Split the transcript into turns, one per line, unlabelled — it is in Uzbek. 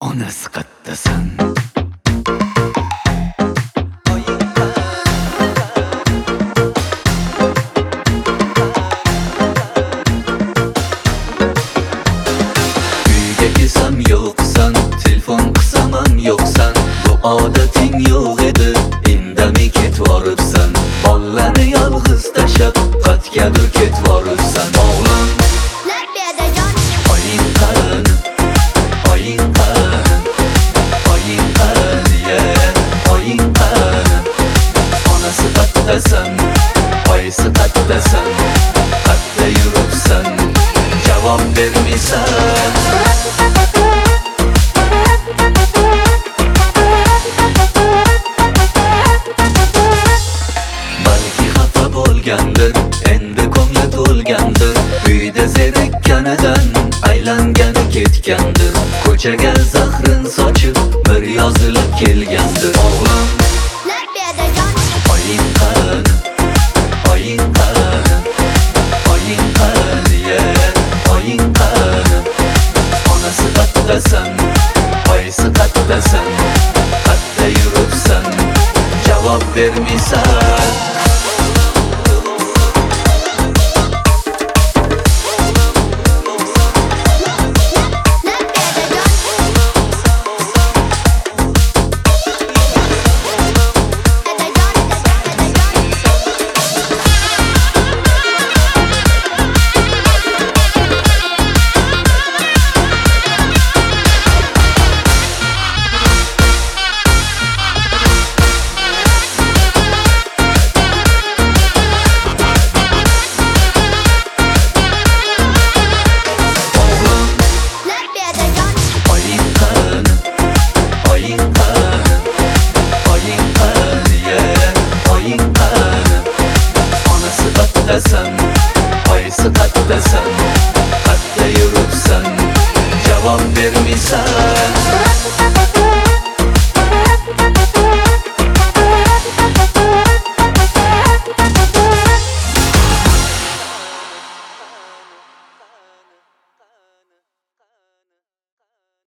onasi qattasan. Uyga kelsam yo'qsan, telefon qilsam ham yo'qsan. Bu odating yo'q edi, indamay ketvoribsan. Bollarni yolg'iz tashlab, qatgadir ketvoribsan. O'g'lim, oying qani, oying qani, oying qani, oying qani. Onasi qattasan, oyisi qattasan, qatta yuribsan, javob bermaysan. Balki xafa bo'lgandir, endi ko'ngli to'lgandir. Uyda zerikkanidan aylangani ketgandir. Ko'chaga zahrin sochib bir yozilib kelgandir. O'g'lim, oying qani, oying qani, oying qani, oying qani. Onasi qattasan, oyisi qattasan, qatta yuribsan, javob bermaysan. Oyisi qattasan, qatta yuribsan, javob bermaysan.